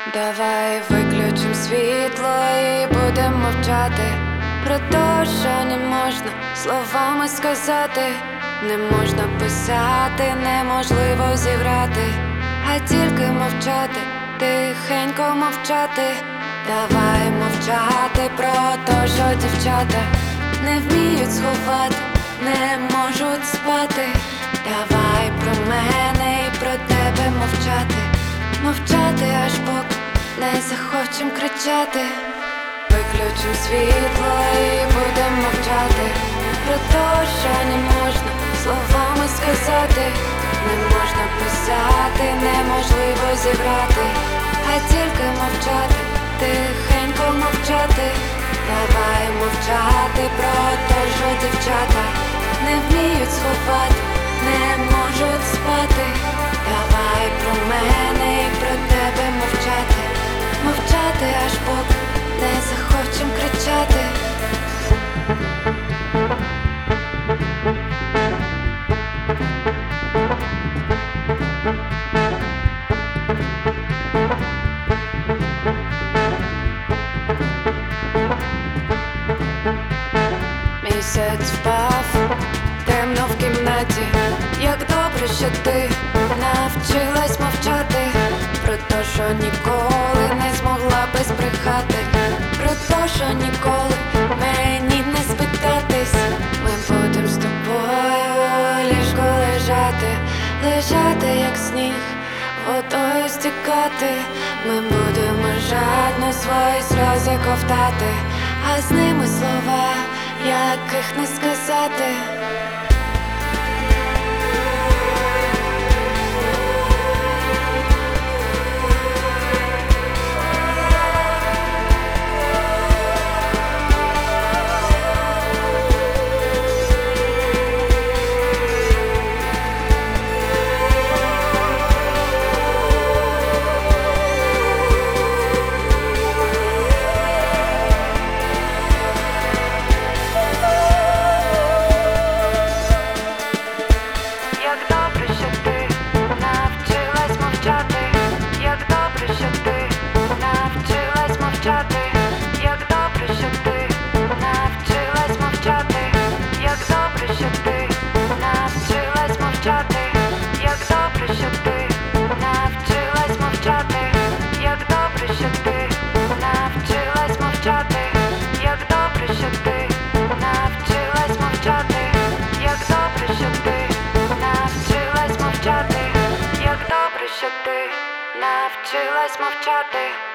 Давай виключим світло і будемо мовчати про те, що не можна словами сказати, не можна писати, неможливо зіграти, а тільки мовчати, тихенько мовчати. Давай мовчати про те, що дівчата не вміють сховати, не можуть спати. Давай про мене і про тебе мовчати, мовчати аж поки не захочем кричати. Виключим світло і будем мовчати про те, що не можна словами сказати, не можна писати, неможливо зіграти, а тільки мовчати, тихенько мовчати. Давай мовчати про те, що дівчата не вміють сховати, не можуть спати. Давай про мене і про тебе мовчати, мовчати аж поки не захочем кричати. Місяць впав, темно в кімнаті. Як добре, що ти навчилась мовчати про те, що ніколи не змогла би збрехати, про те, що ніколи мені не спитатись. Ми будем з тобою у ліжку лежати, лежати як сніг, водою стікати. Ми будемо жадно свої сльози ковтати, а з ними слова, яких не сказати. Навчилась мовчати.